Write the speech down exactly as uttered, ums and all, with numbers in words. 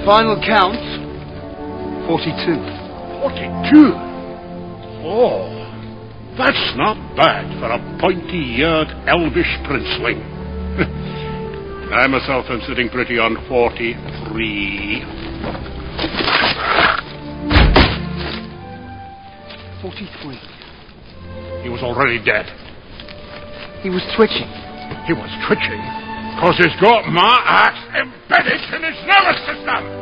Final count, forty-two. Forty-two? Oh, that's not bad for a pointy-eared elvish princeling. I myself am sitting pretty on forty-three. Forty-three. He was already dead. He was twitching. He was twitching because he's got my axe embedded in his nervous system.